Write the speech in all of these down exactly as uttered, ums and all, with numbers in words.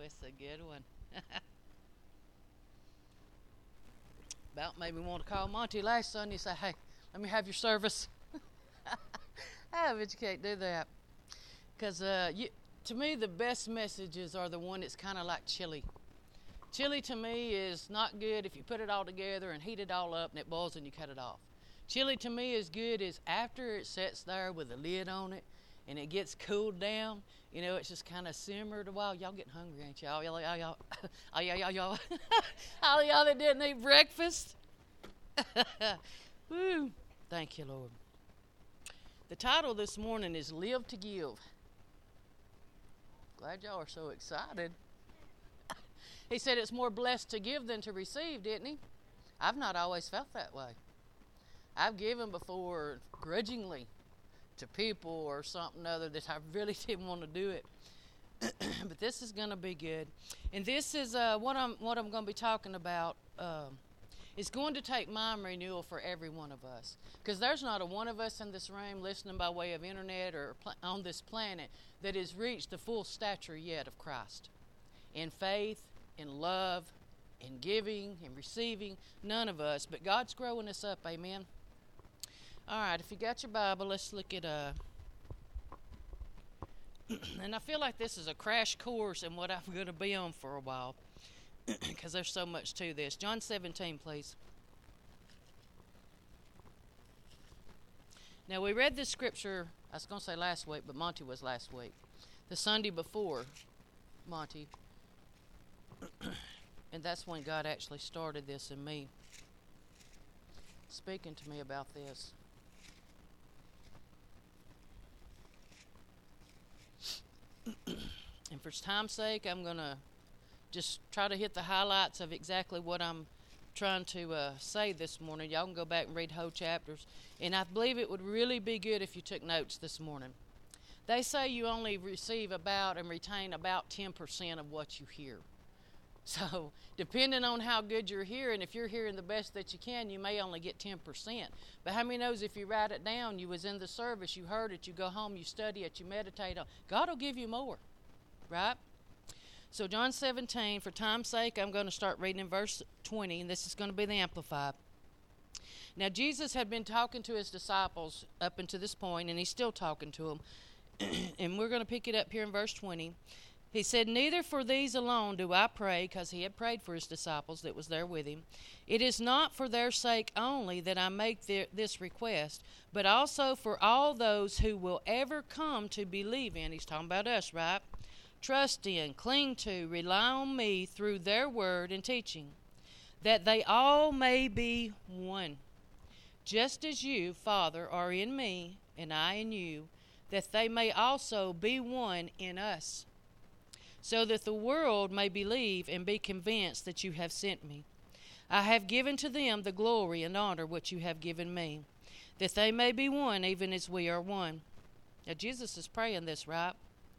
That's a good one. About made me want to call Monty last Sunday and say, hey, let me have your service. Ah, but you can't do that. Because uh, to me, the best messages are the one that's kind of like chili. Chili to me is not good if you put it all together and heat it all up and it boils and you cut it off. Chili to me is good is after it sits there with a lid on it and it gets cooled down. You know, it's just kind of simmered a while. Y'all getting hungry, ain't y'all? Y'all, y'all, y'all, all y'all, y'all, y'all, all y'all that didn't eat breakfast. Woo! Thank you, Lord. The title this morning is Live to Give. Glad y'all are so excited. He said it's more blessed to give than to receive, didn't he? I've not always felt that way. I've given before grudgingly to people or something other that I really didn't want to do it. But this is going to be good. And this is uh, what I'm what I'm going to be talking about. Um, It's going to take mind renewal for every one of us. Because there's not a one of us in this room listening by way of internet or pl- on this planet that has reached the full stature yet of Christ. In faith, in love, in giving, in receiving. None of us. But God's growing us up. Amen. All right. If you got your Bible, let's look at... Uh, and I feel like this is a crash course in what I'm going to be on for a while. Because there's so much to this. John seventeen, please. Now, we read this scripture, I was going to say last week, but Monty was last week. The Sunday before Monty. And that's when God actually started this in me. Speaking to me about this. And for time's sake, I'm going to just try to hit the highlights of exactly what I'm trying to uh, say this morning. Y'all can go back and read whole chapters. And I believe it would really be good if you took notes this morning. They say you only receive about and retain about ten percent of what you hear. So, depending on how good you're hearing, if you're hearing the best that you can, you may only get ten percent. But how many knows if you write it down, you was in the service, you heard it, you go home, you study it, you meditate on it, God will give you more, right? So John seventeen, for time's sake, I'm going to start reading in verse twenty, and this is going to be the Amplified. Now, Jesus had been talking to his disciples up until this point, and he's still talking to them. And we're going to pick it up here in verse twenty. He said, neither for these alone do I pray, because he had prayed for his disciples that was there with him. It is not for their sake only that I make the, this request, but also for all those who will ever come to believe in. He's talking about us, right? Trust in, cling to, rely on me through their word and teaching, that they all may be one. Just as you, Father, are in me, and I in you, that they may also be one in us, so that the world may believe and be convinced that you have sent me. I have given to them the glory and honor which you have given me, that they may be one even as we are one. Now, Jesus is praying this, right?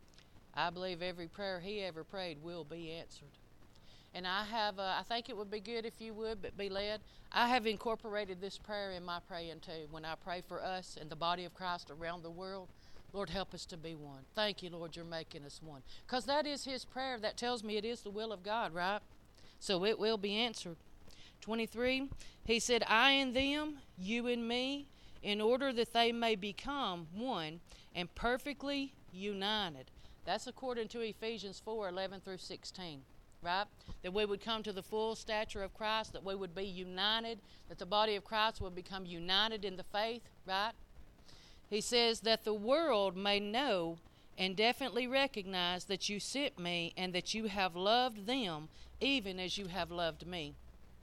I believe every prayer he ever prayed will be answered. And I have, uh, I think it would be good if you would, but be led. I have incorporated this prayer in my praying too. When I pray for us and the body of Christ around the world, Lord, help us to be one. Thank you, Lord, you're making us one. Because that is his prayer. That tells me it is the will of God, right? So it will be answered. twenty-three, he said, I in them, you in me, in order that they may become one and perfectly united. That's according to Ephesians four, eleven through sixteen, right? That we would come to the full stature of Christ, that we would be united, that the body of Christ would become united in the faith, right? He says that the world may know and definitely recognize that you sent me and that you have loved them even as you have loved me.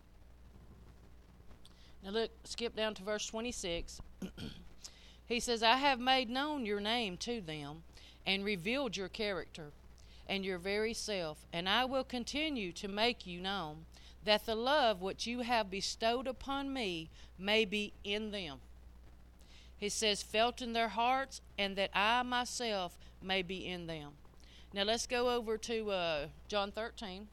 Now look, skip down to verse twenty-six. He says, I have made known your name to them and revealed your character and your very self, and I will continue to make you known, that the love which you have bestowed upon me may be in them. He says, felt in their hearts, and that I myself may be in them. Now let's go over to uh, John thirteen.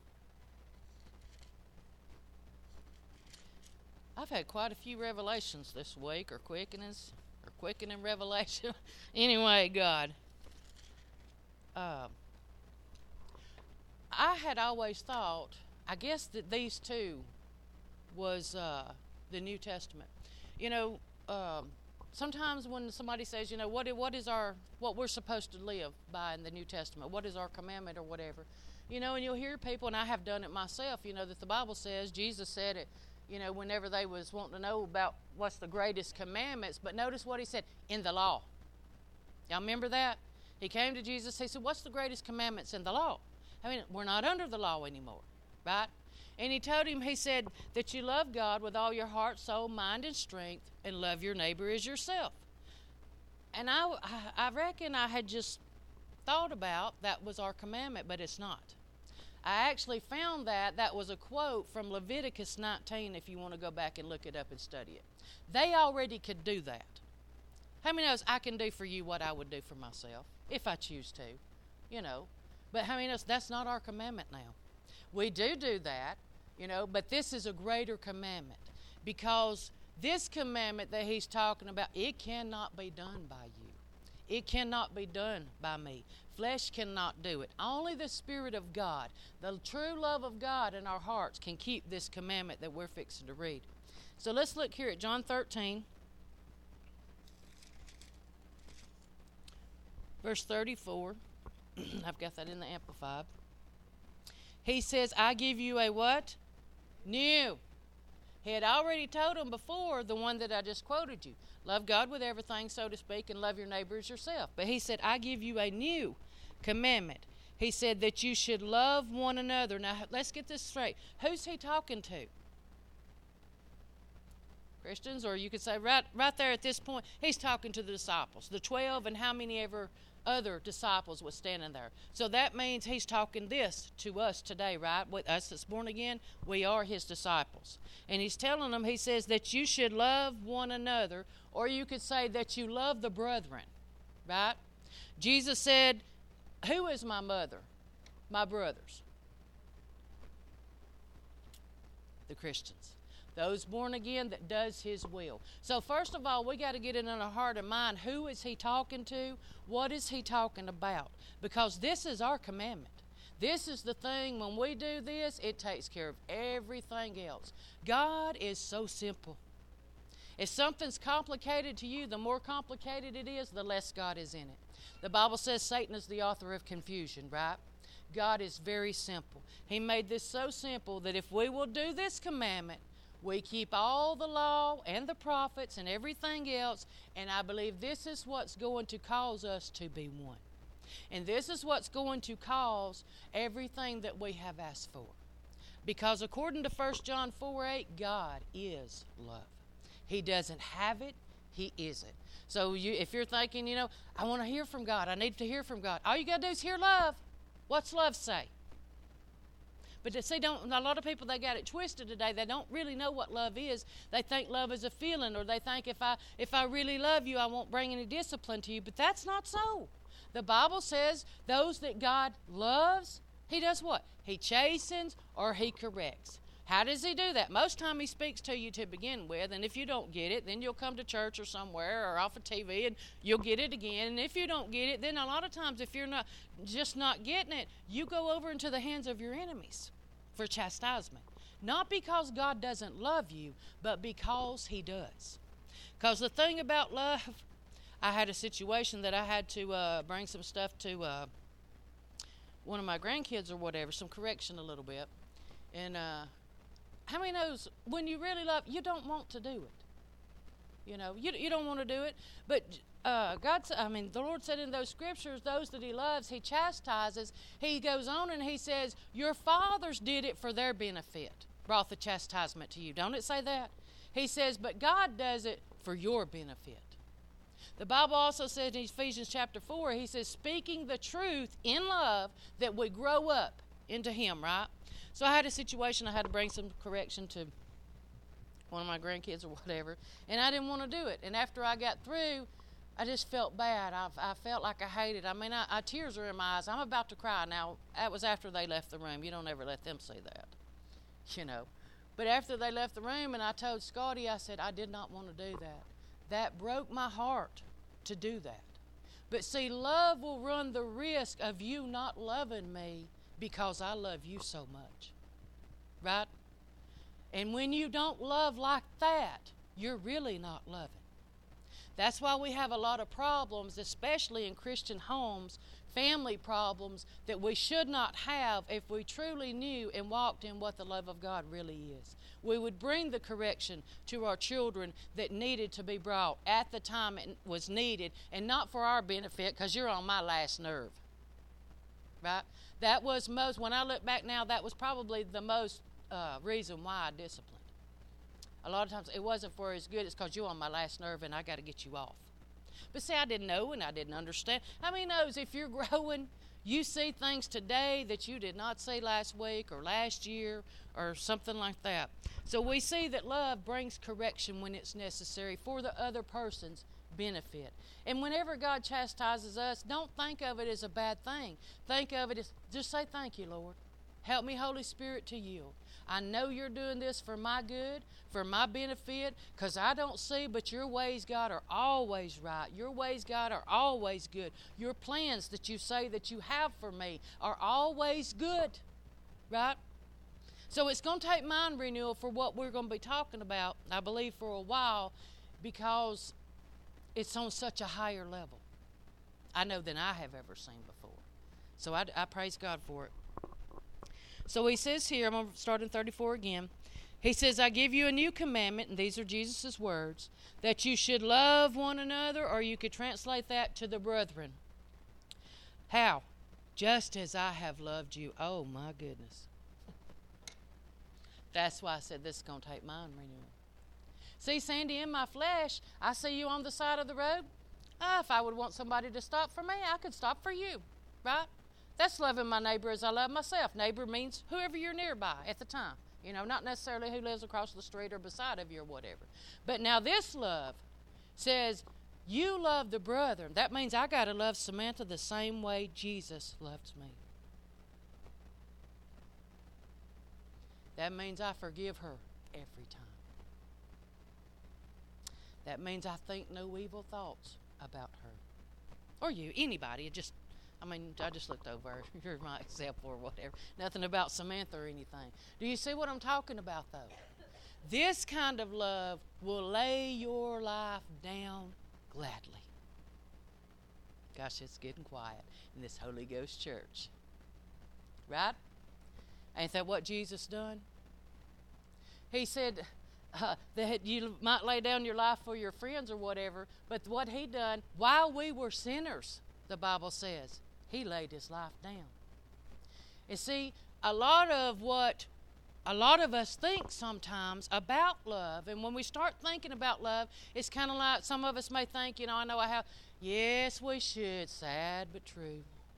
I've had quite a few revelations this week, or quickenings, or quickening revelation. Anyway, God. Uh, I had always thought, I guess that these two was uh, the New Testament. You know, um, sometimes when somebody says, you know, what what is our what we're supposed to live by in the New Testament, what is our commandment or whatever, you know, and you'll hear people, and I have done it myself, you know, that the Bible says, Jesus said it, you know, whenever they was wanting to know about what's the greatest commandments, but notice what he said, in the law. Y'all remember that? He came to Jesus, he said, what's the greatest commandments in the law? I mean, we're not under the law anymore, right? And he told him, he said, that you love God with all your heart, soul, mind, and strength, and love your neighbor as yourself. And I, I reckon I had just thought about that was our commandment, but it's not. I actually found that that was a quote from Leviticus nineteen, if you want to go back and look it up and study it. They already could do that. How many knows I can do for you what I would do for myself, if I choose to, you know. But how many knows that's not our commandment now? We do do that, you know, but this is a greater commandment, because this commandment that he's talking about, it cannot be done by you. It cannot be done by me. Flesh cannot do it. Only the Spirit of God, the true love of God in our hearts, can keep this commandment that we're fixing to read. So let's look here at John thirteen, verse thirty-four. I've got that in the Amplified. He says, I give you a what? New. He had already told them before, the one that I just quoted you. Love God with everything, so to speak, and love your neighbor as yourself. But he said, I give you a new commandment. He said that you should love one another. Now, let's get this straight. Who's he talking to? Christians, or you could say right, right there at this point, he's talking to the disciples, the twelve, and how many ever other disciples was standing there. So that means he's talking this to us today, right? With us that's born again, we are his disciples. And he's telling them, he says that you should love one another, or you could say that you love the brethren, right? Jesus said, who is my mother? My brothers. The Christians. Those born again that does his will. So first of all, we got to get it in our heart and mind. Who is he talking to? What is he talking about? Because this is our commandment. This is the thing, when we do this, it takes care of everything else. God is so simple. If something's complicated to you, the more complicated it is, the less God is in it. The Bible says Satan is the author of confusion, right? God is very simple. He made this so simple that if we will do this commandment, we keep all the law and the prophets and everything else, and I believe this is what's going to cause us to be one. And this is what's going to cause everything that we have asked for. Because according to First John four eight, God is love. He doesn't have it, he is it. So you, if you're thinking, you know, I want to hear from God, I need to hear from God, all you got to do is hear love. What's love say? But to see, don't, a lot of people, they got it twisted today. They don't really know what love is. They think love is a feeling, or they think if I if I really love you, I won't bring any discipline to you. But that's not so. The Bible says those that God loves, he does what? He chastens or he corrects. How does he do that? Most time he speaks to you to begin with, and if you don't get it, then you'll come to church or somewhere or off of T V and you'll get it again. And if you don't get it, then a lot of times if you're not just not getting it, you go over into the hands of your enemies for chastisement. Not because God doesn't love you, but because he does. Because the thing about love, I had a situation that I had to uh, bring some stuff to uh, one of my grandkids or whatever, some correction a little bit. And uh, how many knows when you really love, you don't want to do it. You know, you, you don't want to do it. But uh, God, I mean, the Lord said in those scriptures, those that he loves, he chastises. He goes on and he says, your fathers did it for their benefit, brought the chastisement to you. Don't it say that? He says, but God does it for your benefit. The Bible also says in Ephesians chapter four, he says, speaking the truth in love, that we grow up into him, right? So I had a situation, I had to bring some correction to one of my grandkids or whatever, and I didn't want to do it. And after I got through, I just felt bad. I, I felt like I hated. I mean, I, I, tears are in my eyes. I'm about to cry. Now, that was after they left the room. You don't ever let them see that, you know. But after they left the room, and I told Scotty, I said, I did not want to do that. That broke my heart to do that. But see, love will run the risk of you not loving me because I love you so much. Right? And when you don't love like that, you're really not loving. That's why we have a lot of problems, especially in Christian homes, family problems that we should not have if we truly knew and walked in what the love of God really is. We would bring the correction to our children that needed to be brought at the time it was needed, and not for our benefit, because you're on my last nerve. Right? That was most, when I look back now, that was probably the most uh, reason why I disciplined. A lot of times it wasn't for his good, it's because you're on my last nerve and I got to get you off. But see, I didn't know and I didn't understand. How many knows if you're growing, you see things today that you did not see last week or last year or something like that. So we see that love brings correction when it's necessary for the other person's benefit. And whenever God chastises us, don't think of it as a bad thing. Think of it as, just say, thank you, Lord. Help me, Holy Spirit, to yield. I know you're doing this for my good, for my benefit, because I don't see, but your ways, God, are always right. Your ways, God, are always good. Your plans that you say that you have for me are always good, right? So it's going to take mind renewal for what we're going to be talking about, I believe, for a while, because it's on such a higher level, I know, than I have ever seen before. So I, I praise God for it. So he says here, I'm going to start in thirty-four again. He says, I give you a new commandment, and these are Jesus' words, that you should love one another, or you could translate that to the brethren. How? Just as I have loved you. Oh, my goodness. That's why I said this is going to take mind renewal. See, Sandy, in my flesh, I see you on the side of the road. Ah, if I would want somebody to stop for me, I could stop for you, right? That's loving my neighbor as I love myself. Neighbor means whoever you're nearby at the time. You know, not necessarily who lives across the street or beside of you or whatever. But now this love says, you love the brother. That means I got to love Samantha the same way Jesus loves me. That means I forgive her every time. That means I think no evil thoughts about her. Or you, anybody. It just, I mean, I just looked over. You're my example or whatever. Nothing about Samantha or anything. Do you see what I'm talking about, though? This kind of love will lay your life down gladly. Gosh, it's getting quiet in this Holy Ghost church. Right? Ain't that what Jesus done? He said uh, that you might lay down your life for your friends or whatever, but what he done, while we were sinners, the Bible says, he laid his life down. And see, a lot of what a lot of us think sometimes about love, and when we start thinking about love, it's kind of like some of us may think, you know, I know I have, yes, we should, sad but true.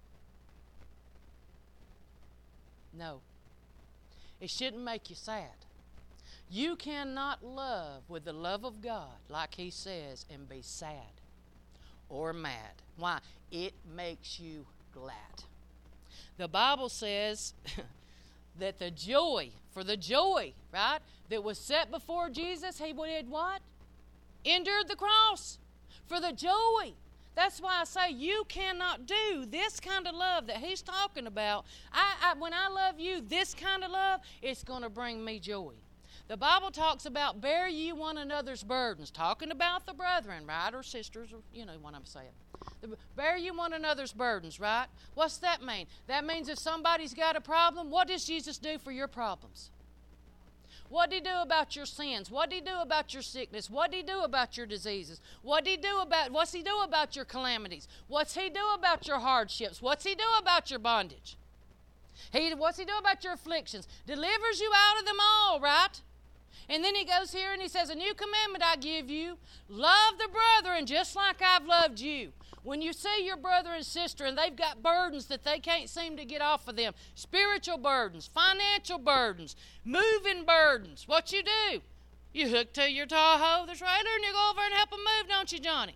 No. It shouldn't make you sad. You cannot love with the love of God, like he says, and be sad or mad. Why? It makes you glad. The Bible says that the joy, for the joy, right, that was set before Jesus, he did what? Endured the cross for the joy. That's why I say you cannot do this kind of love that he's talking about. I, I, when I love you, this kind of love, it's going to bring me joy. The Bible talks about bear ye one another's burdens, talking about the brethren, right, or sisters, or you know what I'm saying. The, bear ye one another's burdens, right? What's that mean? That means if somebody's got a problem, what does Jesus do for your problems? What did he do about your sins? What did he do about your sickness? What did he do about your diseases? What did he do about, what's he do about your calamities? What's he do about your hardships? What's he do about your bondage? He, what's he do about your afflictions? Delivers you out of them all, right? And then he goes here and he says, a new commandment I give you, love the brethren just like I've loved you. When you see your brother and sister and they've got burdens that they can't seem to get off of them, spiritual burdens, financial burdens, moving burdens, what you do? You hook to your Tahoe, the trailer, and you go over and help them move, don't you, Johnny?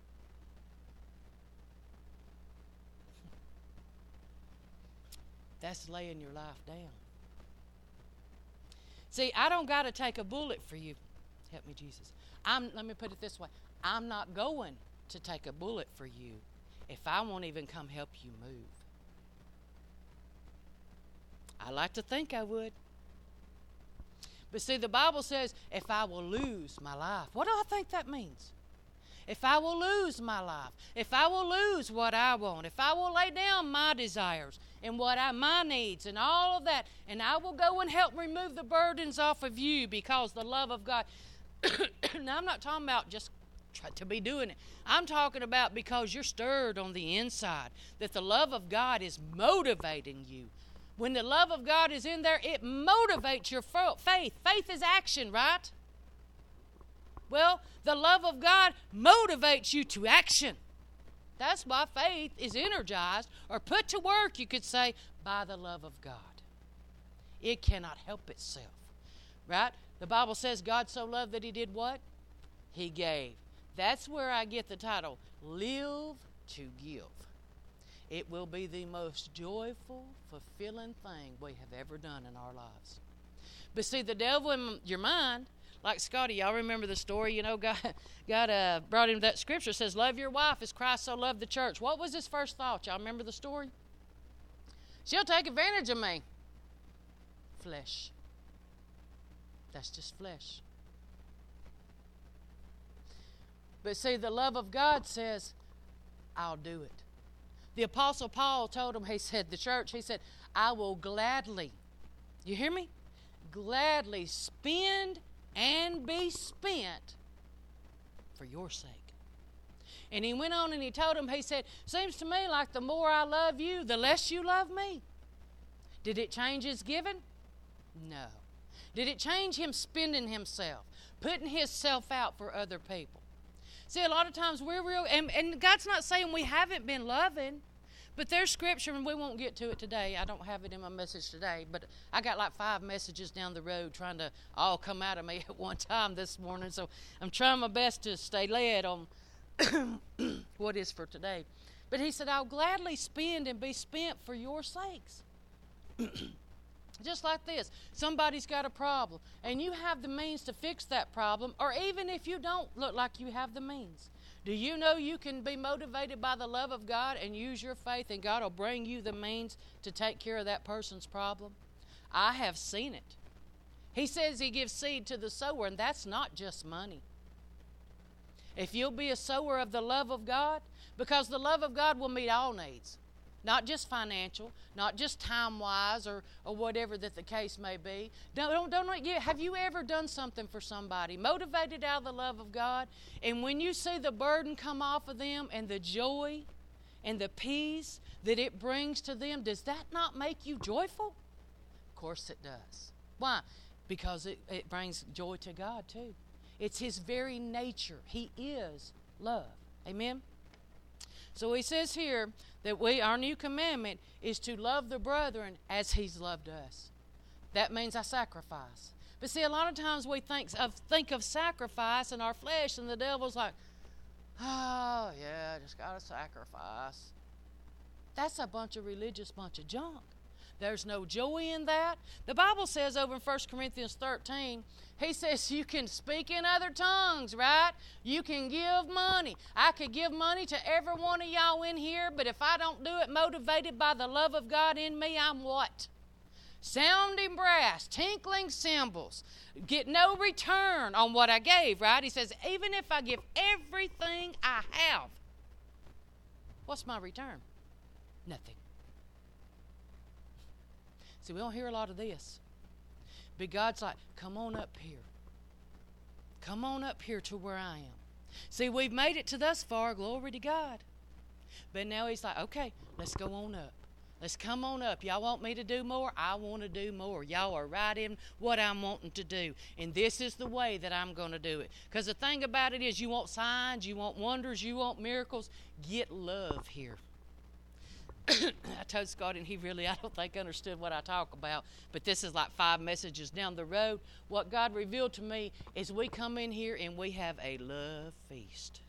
That's laying your life down. See, I don't got to take a bullet for you. Help me, Jesus. I'm, let me put it this way. I'm not going to take a bullet for you if I won't even come help you move. I like to think I would. But see, the Bible says, if I will lose my life. What do I think that means? If I will lose my life, if I will lose what I want, if I will lay down my desires and what I, my needs and all of that, and I will go and help remove the burdens off of you because the love of God. Now, I'm not talking about just try to be doing it. I'm talking about because you're stirred on the inside, that the love of God is motivating you. When the love of God is in there, it motivates your faith. Faith is action, right? Well, the love of God motivates you to action. That's why faith is energized or put to work, you could say, by the love of God. It cannot help itself, right? The Bible says God so loved that he did what? He gave. That's where I get the title, Live to Give. It will be the most joyful, fulfilling thing we have ever done in our lives. But see, the devil in your mind, like Scotty, y'all remember the story, you know, God, God uh, brought him that scripture, says, love your wife as Christ so loved the church. What was his first thought? Y'all remember the story? She'll take advantage of me. Flesh. That's just flesh. But see, the love of God says, I'll do it. The Apostle Paul told him, he said, the church, he said, I will gladly, you hear me? Gladly spend and be spent for your sake. And he went on and he told him, he said, seems to me like the more I love you, the less you love me. Did it change his giving? No. Did it change him spending himself, putting himself out for other people? See, a lot of times we're real, and, and God's not saying we haven't been loving, but there's scripture, and we won't get to it today. I don't have it in my message today, but I got like five messages down the road trying to all come out of me at one time this morning, so I'm trying my best to stay led on what is for today. But he said, I'll gladly spend and be spent for your sakes. Just like this, somebody's got a problem, and you have the means to fix that problem, or even if you don't look like you have the means. Do you know you can be motivated by the love of God and use your faith, and God will bring you the means to take care of that person's problem? I have seen it. He says he gives seed to the sower, and that's not just money. If you'll be a sower of the love of God, because the love of God will meet all needs. Not just financial, not just time-wise or, or whatever that the case may be. Don't, don't, don't, have you ever done something for somebody, motivated out of the love of God, and when you see the burden come off of them and the joy and the peace that it brings to them, does that not make you joyful? Of course it does. Why? Because it, it brings joy to God too. It's his very nature. He is love. Amen? So he says here that we, our new commandment is to love the brethren as he's loved us. That means I sacrifice. But see, a lot of times we think of, think of sacrifice in our flesh, and the devil's like, oh, yeah, just got to sacrifice. That's a bunch of religious bunch of junk. There's no joy in that. The Bible says over in First Corinthians thirteen, he says you can speak in other tongues, right? You can give money. I could give money to every one of y'all in here, but if I don't do it motivated by the love of God in me, I'm what? Sounding brass, tinkling cymbals, get no return on what I gave, right? He says, even if I give everything I have, what's my return? Nothing. See, we don't hear a lot of this. But God's like, come on up here. Come on up here to where I am. See, we've made it to thus far, glory to God. But now he's like, okay, let's go on up. Let's come on up. Y'all want me to do more? I want to do more. Y'all are right in what I'm wanting to do. And this is the way that I'm going to do it. Because the thing about it is you want signs, you want wonders, you want miracles. Get love here. I told Scott, and he really, I don't think, understood what I talk about, but this is like five messages down the road. What God revealed to me is we come in here and we have a love feast.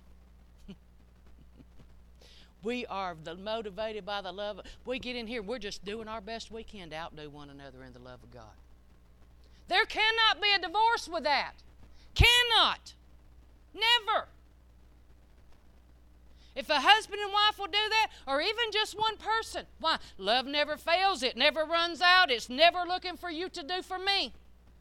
We are the, motivated by the love. We get in here, we're just doing our best we can to outdo one another in the love of God. There cannot be a divorce with that. Cannot. Never. If a husband and wife will do that, or even just one person, why? Love never fails. It never runs out. It's never looking for you to do for me.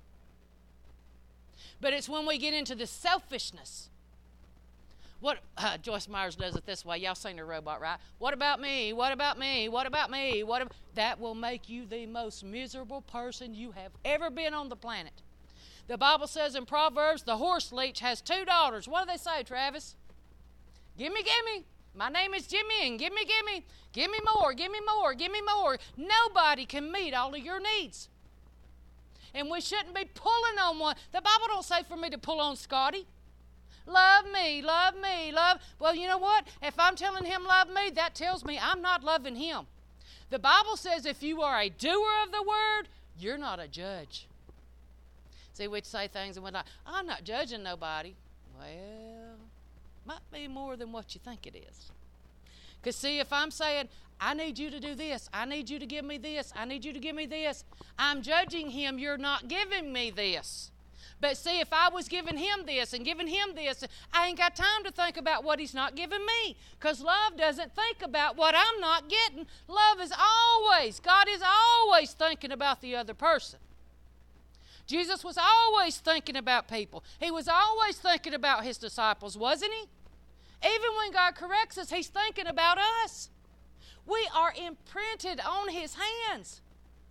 But it's when we get into the selfishness. What uh, Joyce Myers does it this way. Y'all seen her robot, right? What about me? What about me? What about me? What ab-? That will make you the most miserable person you have ever been on the planet. The Bible says in Proverbs, the horse leech has two daughters. What do they say, Travis? Gimme, gimme. My name is Jimmy, and gimme, gimme. Give me more, give me more, give me more. Nobody can meet all of your needs. And we shouldn't be pulling on one. The Bible don't say for me to pull on Scotty. Love me, love me, love. Well, you know what? If I'm telling him love me, that tells me I'm not loving him. The Bible says if you are a doer of the word, you're not a judge. See, we'd say things and we're like, I'm not judging nobody. Well, might be more than what you think it is. Because see, if I'm saying, I need you to do this, I need you to give me this, I need you to give me this, I'm judging him, you're not giving me this. But see, if I was giving him this and giving him this, I ain't got time to think about what he's not giving me. Because love doesn't think about what I'm not getting. Love is always, God is always thinking about the other person. Jesus was always thinking about people. He was always thinking about his disciples, wasn't he? Even when God corrects us, he's thinking about us. We are imprinted on his hands.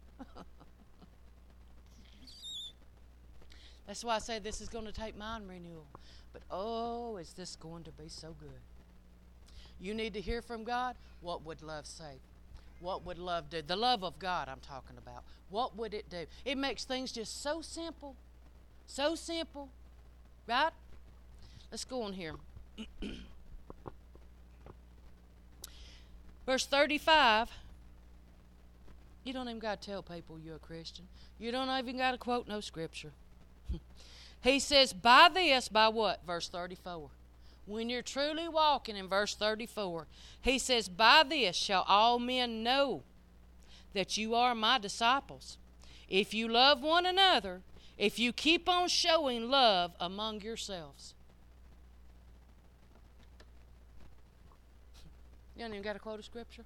That's why I say this is going to take mind renewal. But oh, is this going to be so good. You need to hear from God. What would love say? What would love do? The love of God I'm talking about. What would it do? It makes things just so simple. So simple. Right? Let's go on here. Verse thirty-five. You don't even got to tell people you're a Christian. You don't even got to quote no scripture. He says, by this, by what? Verse thirty-four. When you're truly walking in verse thirty-four, he says, by this shall all men know that you are my disciples. If you love one another, if you keep on showing love among yourselves. You don't even got to quote a scripture.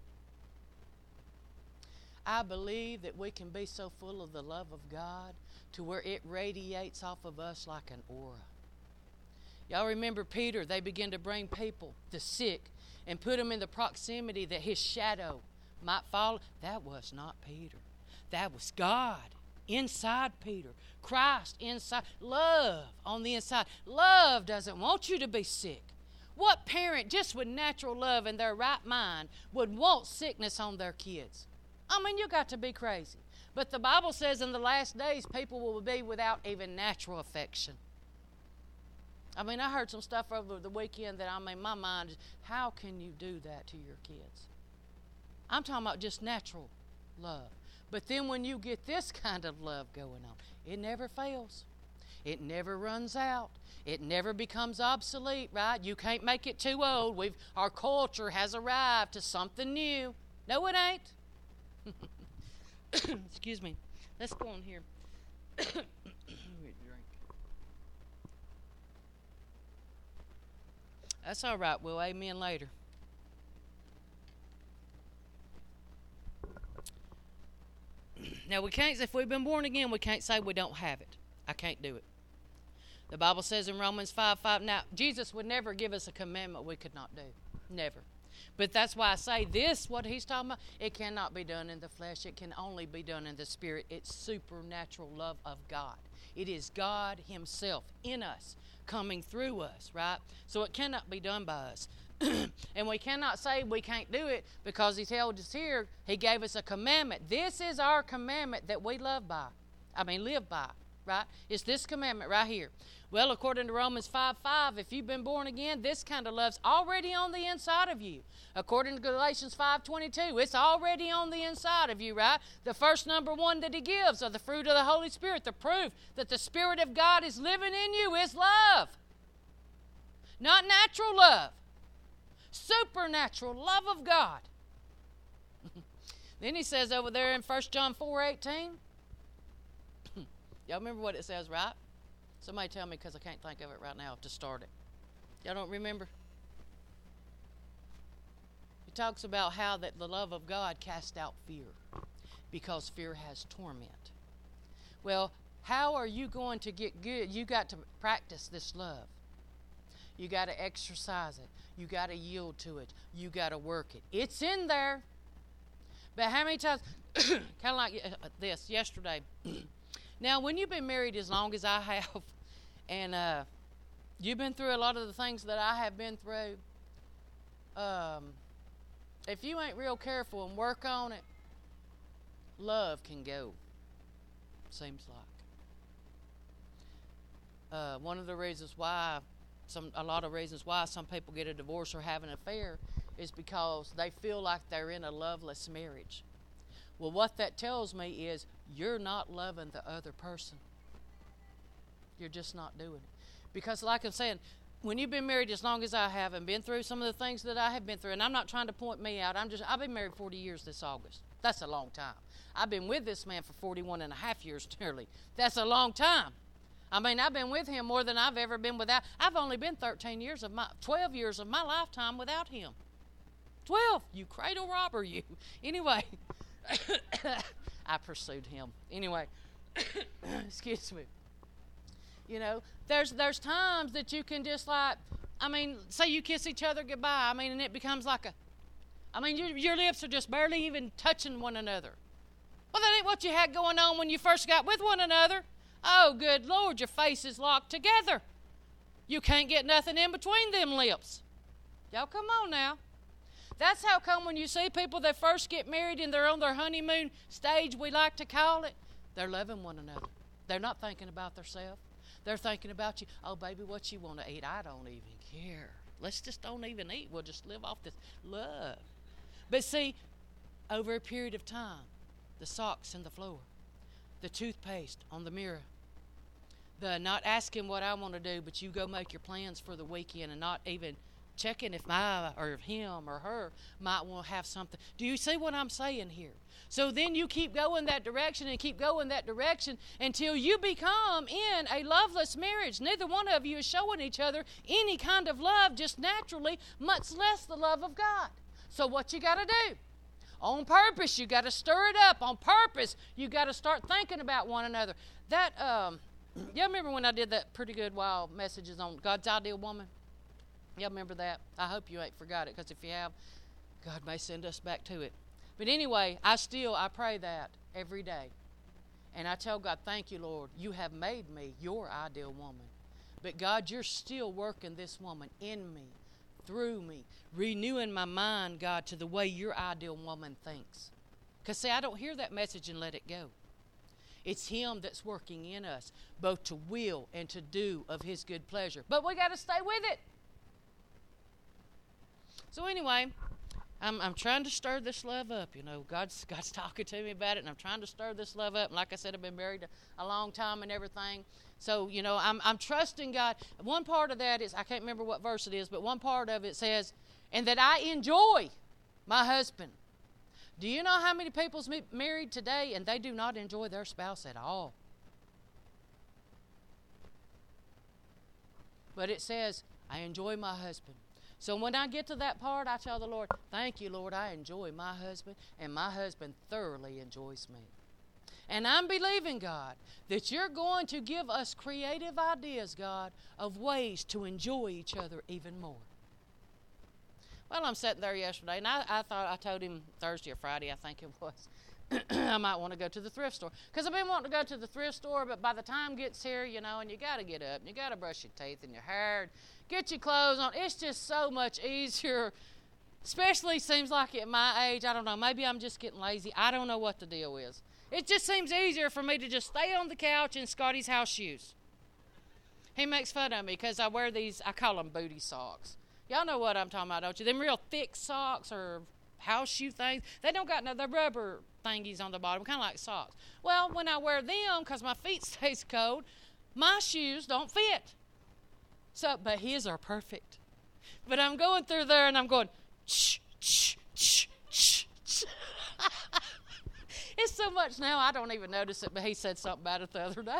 I believe that we can be so full of the love of God to where it radiates off of us like an aura. Y'all remember Peter? They began to bring people, the sick, and put them in the proximity that his shadow might fall. That was not Peter. That was God inside Peter. Christ inside. Love on the inside. Love doesn't want you to be sick. What parent, just with natural love in their right mind, would want sickness on their kids? I mean, you got to be crazy. But the Bible says in the last days, people will be without even natural affection. I mean, I heard some stuff over the weekend that, I mean, my mind is, how can you do that to your kids? I'm talking about just natural love. But then when you get this kind of love going on, it never fails. It never runs out. It never becomes obsolete, right? You can't make it too old. We've, our culture has arrived to something new. No, it ain't. Excuse me. Let's go on here. That's all right. We'll amen later. Now, we can't, if we've been born again, we can't say we don't have it. I can't do it. The Bible says in Romans five five, now, Jesus would never give us a commandment we could not do. Never. But that's why I say this, what he's talking about, it cannot be done in the flesh. It can only be done in the spirit. It's supernatural love of God. It is God himself in us, coming through us, right? So it cannot be done by us. And we cannot say we can't do it because he told us here, he gave us a commandment. This is our commandment that we love by. I mean, live by, right? It's this commandment right here. Well, according to Romans five five, if you've been born again, this kind of love's already on the inside of you. According to Galatians five twenty-two, it's already on the inside of you, right? The first number one that he gives are the fruit of the Holy Spirit. The proof that the Spirit of God is living in you is love. Not natural love. Supernatural love of God. Then he says over there in First John four eighteen, y'all remember what it says, right? Somebody tell me because I can't think of it right now to start it. Y'all don't remember? talks about how that the love of God casts out fear, because fear has torment. Well, how are you going to get good? You got to practice this love. You got to exercise it. You got to yield to it. You got to work it. It's in there. But how many times, kind of like this yesterday. Now, when you've been married as long as I have, and uh, you've been through a lot of the things that I have been through, um, if you ain't real careful and work on it, love can go, seems like. Uh, one of the reasons why, some a lot of reasons why some people get a divorce or have an affair is because they feel like they're in a loveless marriage. Well, what that tells me is you're not loving the other person. You're just not doing it. Because like I'm saying, when you've been married as long as I have and been through some of the things that I have been through, and I'm not trying to point me out, I'm just, I've been married forty years this August. That's a long time. I've been with this man for forty-one and a half years nearly. That's a long time. I mean, I've been with him more than I've ever been without. I've only been thirteen years of my, twelve years of my lifetime without him. twelve, you cradle robber, you. Anyway, I pursued him. Anyway, excuse me. You know, there's there's times that you can just like, I mean, say you kiss each other goodbye. I mean, and it becomes like a, I mean, your, your lips are just barely even touching one another. Well, that ain't what you had going on when you first got with one another. Oh, good Lord, your face is locked together. You can't get nothing in between them lips. Y'all come on now. That's how come when you see people that first get married and they're on their honeymoon stage, we like to call it, they're loving one another. They're not thinking about themselves. They're thinking about you. Oh, baby, what you want to eat? I don't even care. Let's just don't even eat. We'll just live off this love. But see, over a period of time, the socks in the floor, the toothpaste on the mirror, the not asking what I want to do, but you go make your plans for the weekend and not even checking if my or him or her might want to have something. Do you see what I'm saying here? So then you keep going that direction and keep going that direction until you become in a loveless marriage. Neither one of you is showing each other any kind of love just naturally, much less the love of God. So what you got to do? On purpose, you got to stir it up. On purpose, you got to start thinking about one another. That, um, y'all remember when I did that pretty good wild messages on God's ideal woman? Y'all remember that? I hope you ain't forgot it, because if you have, God may send us back to it. But anyway, I still, I pray that every day. And I tell God, thank you, Lord. You have made me your ideal woman. But God, you're still working this woman in me, through me, renewing my mind, God, to the way your ideal woman thinks. Because, see, I don't hear that message and let it go. It's Him that's working in us, both to will and to do of His good pleasure. But we got to stay with it. So anyway, I'm I'm trying to stir this love up. You know, God's God's talking to me about it, and I'm trying to stir this love up. And like I said, I've been married a, a long time and everything. So, you know, I'm I'm trusting God. One part of that is, I can't remember what verse it is, but one part of it says, and that I enjoy my husband. Do you know how many people's married today and they do not enjoy their spouse at all? But it says, I enjoy my husband. So when I get to that part, I tell the Lord, thank you, Lord, I enjoy my husband, and my husband thoroughly enjoys me. And I'm believing, God, that you're going to give us creative ideas, God, of ways to enjoy each other even more. Well, I'm sitting there yesterday, and I, I thought I told him Thursday or Friday, I think it was, I might want to go to the thrift store. Because I've been wanting to go to the thrift store, but by the time it gets here, you know, and you got to get up, and you got to brush your teeth and your hair, and get your clothes on. It's just so much easier, especially seems like at my age. I don't know, maybe I'm just getting lazy. I don't know what the deal is. It just seems easier for me to just stay on the couch in Scotty's house shoes. He makes fun of me because I wear these, I call them booty socks. Y'all know what I'm talking about, don't you? Them real thick socks or house shoe things. They don't got no, the rubber thingies on the bottom, kind of like socks. Well, when I wear them, because my feet stays cold, my shoes don't fit. So, but his are perfect. But I'm going through there and I'm going, shh, shh, shh, shh, shh. It's so much now I don't even notice it, but he said something about it the other day.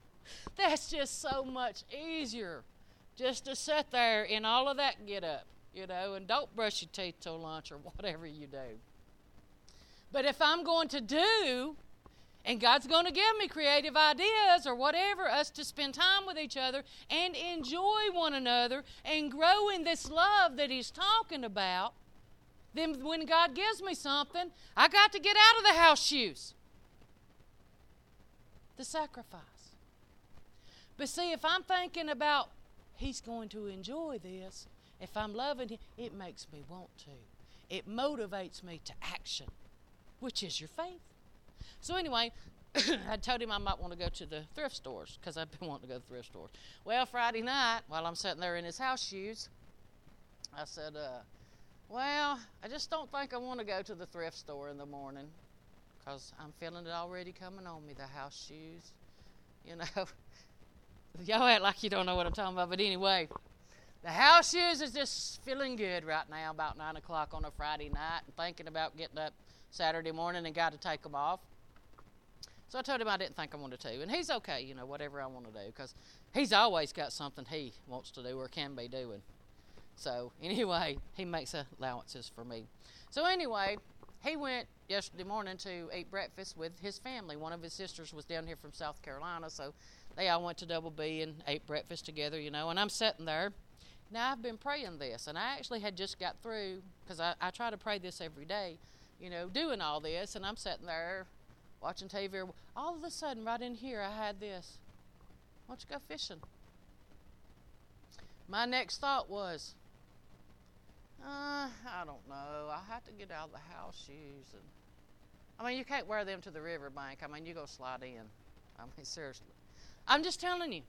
That's just so much easier just to sit there in all of that get up. you know, and don't brush your teeth till lunch or whatever you do. But if I'm going to do, and God's going to give me creative ideas or whatever, us to spend time with each other and enjoy one another and grow in this love that He's talking about, then when God gives me something, I got to get out of the house shoes. The sacrifice. But see, if I'm thinking about He's going to enjoy this, if I'm loving Him, it makes me want to. It motivates me to action, which is your faith. So anyway, I told him I might want to go to the thrift stores because I've been wanting to go to the thrift stores. Well, Friday night, while I'm sitting there in his house shoes, I said, uh, well, I just don't think I want to go to the thrift store in the morning because I'm feeling it already coming on me, the house shoes. You know, y'all act like you don't know what I'm talking about, but anyway, the house shoes is just feeling good right now about nine o'clock on a Friday night and thinking about getting up Saturday morning and got to take them off. So I told him I didn't think I wanted to, and he's okay, you know, whatever I want to do, because he's always got something he wants to do or can be doing. So anyway, he makes allowances for me. So anyway, he went yesterday morning to eat breakfast with his family. One of his sisters was down here from South Carolina, so they all went to Double B and ate breakfast together, you know, and I'm sitting there. Now, I've been praying this, and I actually had just got through, because I, I try to pray this every day, you know, doing all this, and I'm sitting there watching T V. All of a sudden, right in here, I had this. Why don't you go fishing? My next thought was, uh, I don't know. I have to get out of the house shoes. And I mean, you can't wear them to the riverbank. I mean, you go slide in. I mean, seriously. I'm just telling you.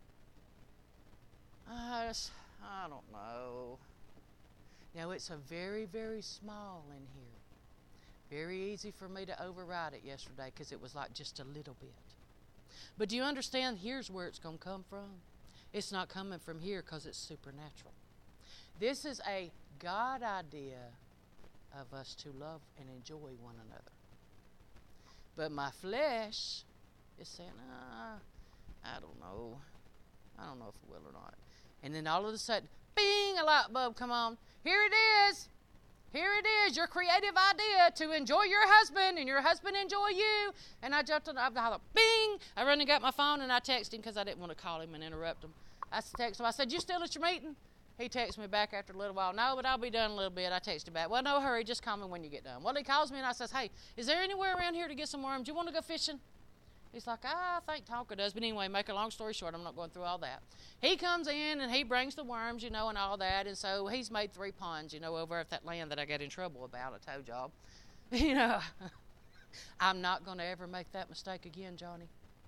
I just, I don't know. Now, it's a very, very small in here. Very easy for me to override it yesterday because it was like just a little bit. But do you understand? Here's where it's going to come from. It's not coming from here because it's supernatural. This is a God idea of us to love and enjoy one another. But my flesh is saying, ah, I don't know. I don't know if it will or not. And then all of a sudden, bing, a light bulb come on. Here it is. Here it is, your creative idea to enjoy your husband and your husband enjoy you. And I jumped on, I thought, bing. I run and got my phone and I texted him because I didn't want to call him and interrupt him. I texted him. I said, you still at your meeting? He texted me back after a little while. No, but I'll be done in a little bit. I texted him back. Well, no hurry. Just call me when you get done. Well, he calls me and I says, hey, is there anywhere around here to get some worms? Do you want to go fishing? He's like, ah, I think Tonka does. But anyway, make a long story short, I'm not going through all that. He comes in and he brings the worms, you know, and all that. And so he's made three ponds, you know, over at that land that I got in trouble about, a tow job. You know, I'm not going to ever make that mistake again, Johnny.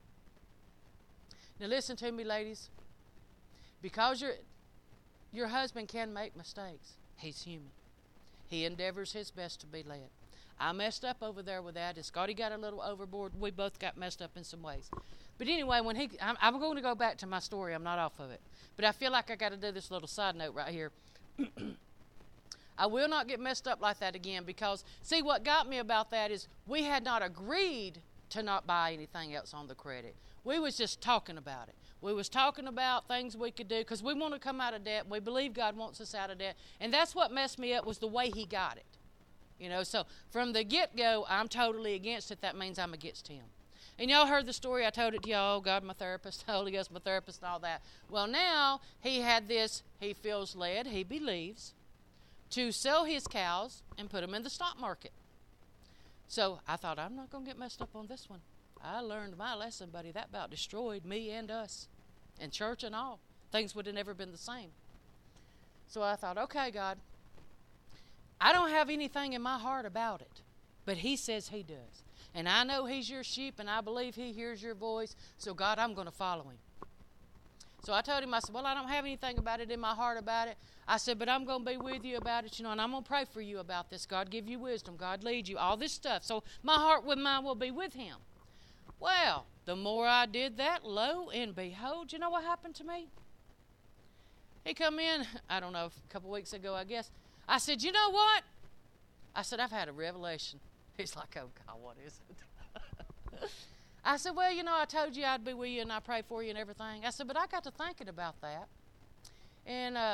Now listen to me, ladies. Because your your husband can make mistakes. He's human. He endeavors his best to be led. I messed up over there with that, and Scotty got a little overboard. We both got messed up in some ways. But anyway, when he, I'm, I'm going to go back to my story. I'm not off of it. But I feel like I got to do this little side note right here. I will not get messed up like that again because, see, what got me about that is we had not agreed to not buy anything else on the credit. We was just talking about it. We was talking about things we could do because we want to come out of debt. We believe God wants us out of debt. And that's what messed me up was the way he got it. You know, so from the get-go, I'm totally against it. That means I'm against him. And y'all heard the story. I told it to y'all. God, my therapist, Holy Ghost, my therapist, and all that. Well, now he had this, he feels led, he believes, to sell his cows and put them in the stock market. So I thought, I'm not going to get messed up on this one. I learned my lesson, buddy. That about destroyed me and us and church and all. Things would have never been the same. So I thought, okay, God, I don't have anything in my heart about it, but he says he does. And I know he's your sheep, and I believe he hears your voice. So, God, I'm going to follow him. So I told him, I said, well, I don't have anything about it in my heart about it. I said, but I'm going to be with you about it, you know, and I'm going to pray for you about this. God give you wisdom. God lead you, all this stuff. So my heart with mine will be with him. Well, the more I did that, lo and behold, you know what happened to me? He come in, I don't know, a couple weeks ago, I guess. I said, you know what? I said, I've had a revelation. He's like, oh, God, what is it? I said, well, you know, I told you I'd be with you and I pray for you and everything. I said, but I got to thinking about that. And uh,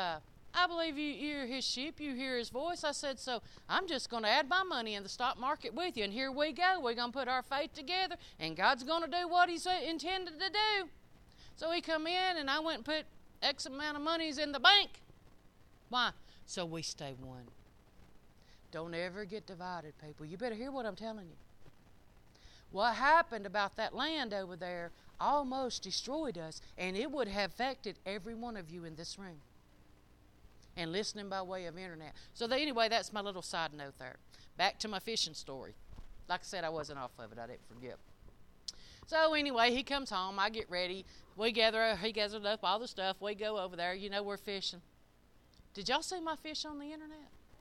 I believe you hear his sheep, you hear his voice. I said, so I'm just going to add my money in the stock market with you. And here we go. We're going to put our faith together, and God's going to do what he's intended to do. So he come in, and I went and put X amount of monies in the bank. Why? So we stay one. Don't ever get divided, people. You better hear what I'm telling you. What happened about that land over there almost destroyed us, and it would have affected every one of you in this room and listening by way of internet. So they, anyway, that's my little side note there. Back to my fishing story. Like I said, I wasn't off of it. I didn't forget. So anyway, he comes home. I get ready. We gather. He gathered up all the stuff. We go over there. You know, we're fishing. Did y'all see my fish on the internet?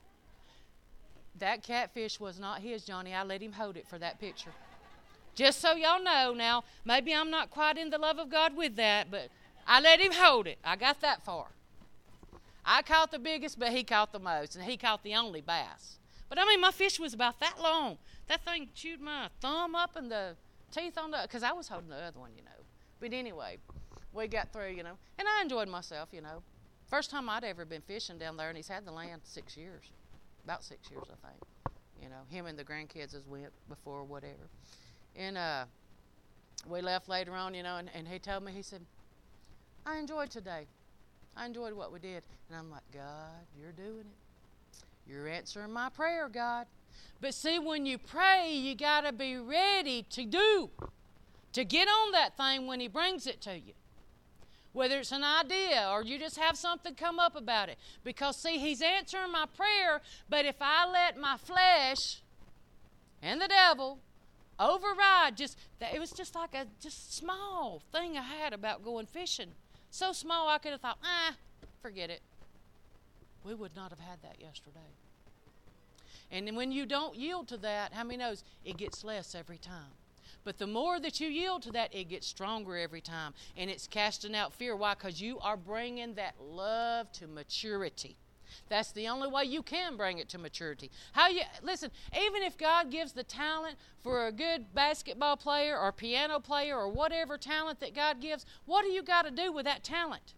That catfish was not his, Johnny. I let him hold it for that picture. Just so y'all know now, maybe I'm not quite in the love of God with that, but I let him hold it. I got that far. I caught the biggest, but he caught the most, and he caught the only bass. But, I mean, my fish was about that long. That thing chewed my thumb up and the teeth on the, because I was holding the other one, you know. But anyway, we got through, you know, and I enjoyed myself, you know. First time I'd ever been fishing down there, and he's had the land six years, about six years, I think. You know, him and the grandkids has went before, whatever. And uh, we left later on, you know, and, and he told me, he said, I enjoyed today. I enjoyed what we did. And I'm like, God, you're doing it. You're answering my prayer, God. But see, when you pray, you got to be ready to do, to get on that thing when he brings it to you. Whether it's an idea or you just have something come up about it. Because, see, he's answering my prayer, but if I let my flesh and the devil override, just that, it was just like a just small thing I had about going fishing. So small I could have thought, ah, forget it. We would not have had that yesterday. And then when you don't yield to that, how many knows it gets less every time? But the more that you yield to that, it gets stronger every time. And it's casting out fear. Why? Because you are bringing that love to maturity. That's the only way you can bring it to maturity. How you listen, even if God gives the talent for a good basketball player or piano player or whatever talent that God gives, what do you got to do with that talent?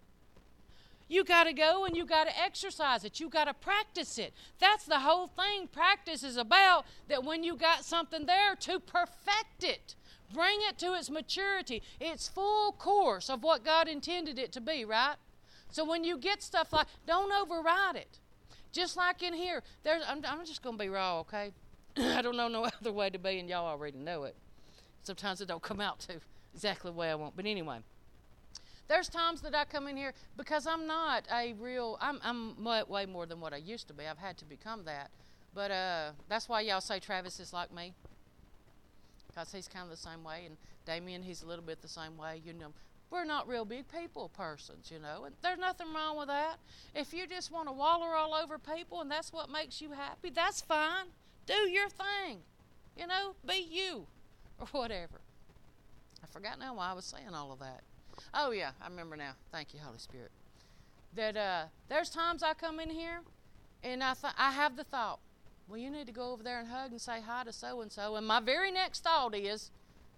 You got to go and you got to exercise it. You got to practice it. That's the whole thing practice is about, that when you got something there, to perfect it. Bring it to its maturity, its full course of what God intended it to be, right? So when you get stuff like, don't override it. Just like in here, there's, I'm, I'm just going to be raw, okay? I don't know no other way to be, and y'all already know it. Sometimes it don't come out to exactly the way I want. But anyway, there's times that I come in here because I'm not a real, I'm, I'm way, way more than what I used to be. I've had to become that. But uh, that's why y'all say Travis is like me. Because he's kind of the same way. And Damien, he's a little bit the same way, you know. We're not real big people persons, you know, and there's nothing wrong with that. If you just want to waller all over people and that's what makes you happy, that's fine. Do your thing, you know, be you or whatever. I forgot now why I was saying all of that. Oh, yeah, I remember now. Thank you, Holy Spirit. That uh, there's times I come in here and I, th- I have the thought, well, you need to go over there and hug and say hi to so-and-so. And my very next thought is,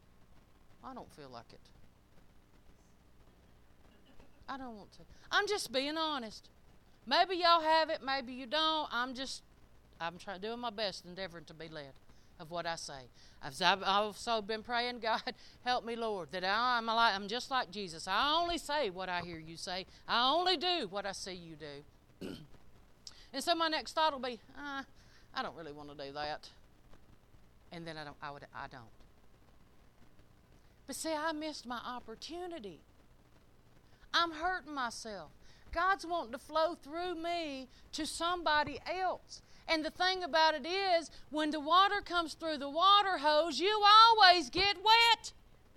I don't feel like it. I don't want to. I'm just being honest. Maybe y'all have it, maybe you don't. I'm just, I'm trying doing my best, endeavoring to be led of what I say. I've, I've also been praying, God, help me, Lord, that I, I'm, like, I'm just like Jesus. I only say what I hear you say. I only do what I see you do. And so my next thought will be, uh, I don't really want to do that. And then I don't. I would. I don't. But see, I missed my opportunity. I'm hurting myself. God's wanting to flow through me to somebody else. And the thing about it is, when the water comes through the water hose, you always get wet.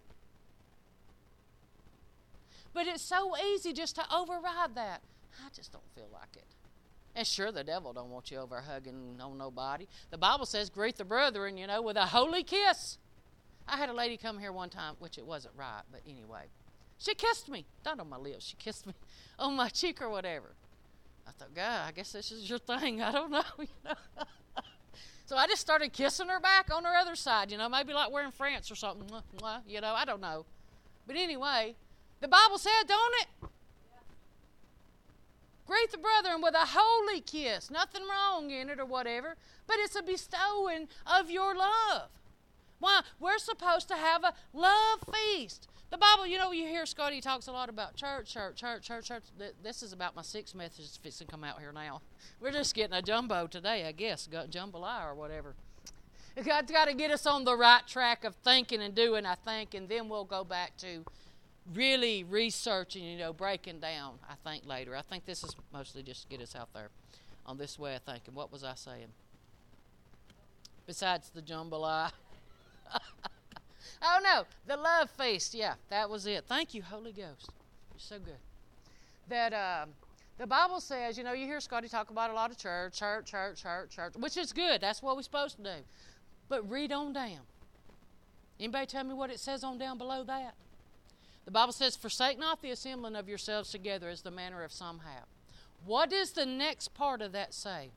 But it's so easy just to override that. I just don't feel like it. And sure, the devil don't want you over hugging on nobody. The Bible says, greet the brethren, you know, with a holy kiss. I had a lady come here one time, which it wasn't right, but anyway. She kissed me. Not on my lips. She kissed me on my cheek or whatever. I thought, God, I guess this is your thing. I don't know. You know? So I just started kissing her back on her other side. You know, maybe like we're in France or something. You know, I don't know. But anyway, the Bible said, don't it? Greet the brethren with a holy kiss. Nothing wrong in it or whatever, but it's a bestowing of your love. Why? We're supposed to have a love feast. The Bible, you know, you hear Scotty talks a lot about church, church, church, church, church. This is about my sixth message fixing to come out here now. We're just getting a jumbo today, I guess, got jambalaya or whatever. God's got to get us on the right track of thinking and doing, I think, and then we'll go back to really researching, you know, breaking down, I think, later. I think this is mostly just to get us out there on this way of thinking. What was I saying? Besides the jambalaya. Oh, no, the love feast. Yeah, that was it. Thank you, Holy Ghost. You're so good. That uh, the Bible says, you know, you hear Scotty talk about a lot of church, church, church, church, church, which is good. That's what we're supposed to do. But read on down. Anybody tell me what it says on down below that? The Bible says, forsake not the assembling of yourselves together as the manner of some have. What does the next part of that say?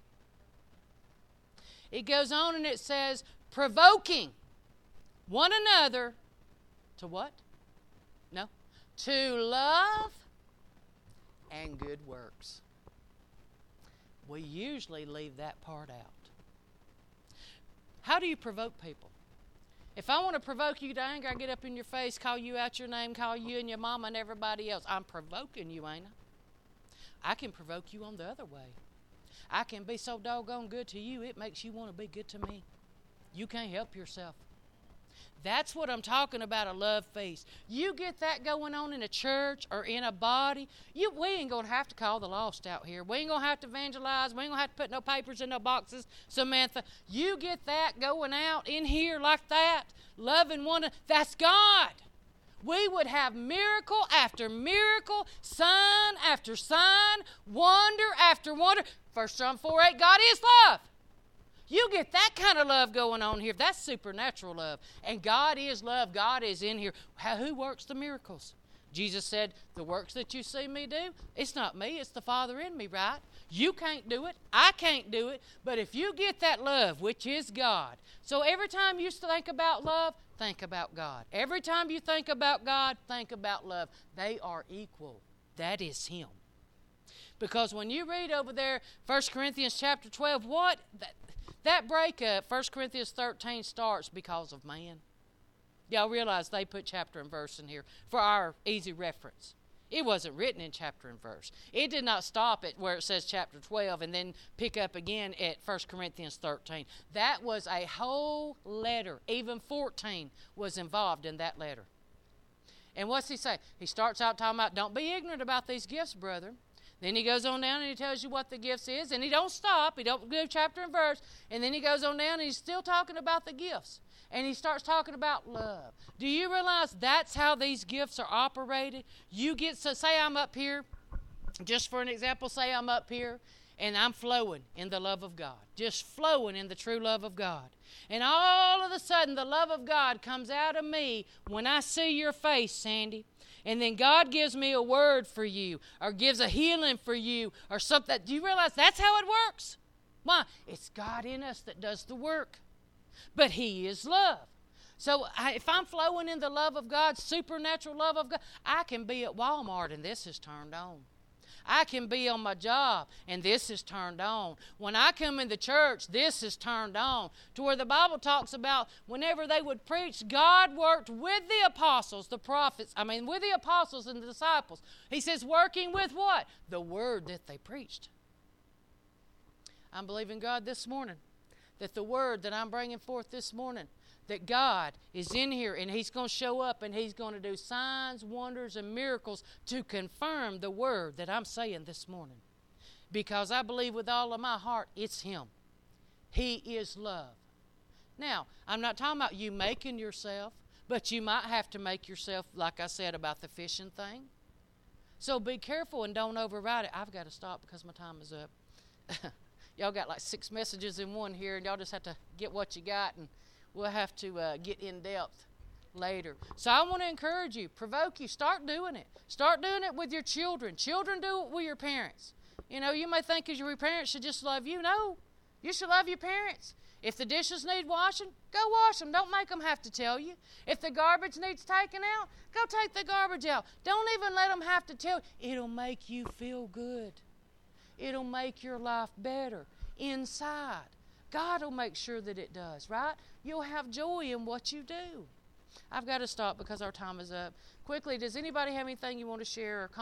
It goes on and it says, provoking one another to what? No. To love and good works. We usually leave that part out. How do you provoke people? If I want to provoke you to anger, I get up in your face, call you out your name, call you and your mama and everybody else. I'm provoking you, ain't I? I can provoke you on the other way. I can be so doggone good to you, it makes you want to be good to me. You can't help yourself. That's what I'm talking about, a love feast. You get that going on in a church or in a body, you, we ain't going to have to call the lost out here. We ain't going to have to evangelize. We ain't going to have to put no papers in no boxes. Samantha, you get that going out in here like that, loving one another. That's God. We would have miracle after miracle, sign after sign, wonder after wonder. First John four eight, God is love. You get that kind of love going on here. That's supernatural love. And God is love. God is in here. How, who works the miracles? Jesus said, the works that you see me do, it's not me, it's the Father in me, right? You can't do it. I can't do it. But if you get that love, which is God. So every time you think about love, think about God. Every time you think about God, think about love. They are equal. That is Him. Because when you read over there, First Corinthians chapter twelve, what? That, that breakup, First Corinthians thirteen, starts because of man. Y'all realize they put chapter and verse in here for our easy reference. It wasn't written in chapter and verse. It did not stop at where it says chapter twelve and then pick up again at First Corinthians thirteen. That was a whole letter. Even fourteen was involved in that letter. And what's he say? He starts out talking about, don't be ignorant about these gifts, brother. Then he goes on down and he tells you what the gifts is. And he don't stop. He don't give chapter and verse. And then he goes on down and he's still talking about the gifts. And he starts talking about love. Do you realize that's how these gifts are operated? You get, so say I'm up here, just for an example, say I'm up here and I'm flowing in the love of God. Just flowing in the true love of God. And all of a sudden the love of God comes out of me when I see your face, Sandy. And then God gives me a word for you or gives a healing for you or something. Do you realize that's how it works? Why? It's God in us that does the work. But He is love. So I, if I'm flowing in the love of God, supernatural love of God, I can be at Walmart and this is turned on. I can be on my job and this is turned on. When I come in the church, this is turned on. To where the Bible talks about whenever they would preach, God worked with the apostles, the prophets, I mean with the apostles and the disciples. He says working with what? The word that they preached. I'm believing God this morning that the word that I'm bringing forth this morning, that God is in here and He's going to show up and He's going to do signs, wonders, and miracles to confirm the word that I'm saying this morning. Because I believe with all of my heart it's Him. He is love. Now, I'm not talking about you making yourself, but you might have to make yourself, like I said about the fishing thing. So be careful and don't override it. I've got to stop because my time is up. Y'all got like six messages in one here, and y'all just have to get what you got, and we'll have to uh, get in depth later. So I want to encourage you, provoke you, start doing it. Start doing it with your children. Children do it with your parents. You know, you may think as your parents should just love you. No, you should love your parents. If the dishes need washing, go wash them. Don't make them have to tell you. If the garbage needs taken out, go take the garbage out. Don't even let them have to tell you. It'll make you feel good. It'll make your life better inside. God will make sure that it does, right? You'll have joy in what you do. I've got to stop because our time is up. Quickly, does anybody have anything you want to share or comment?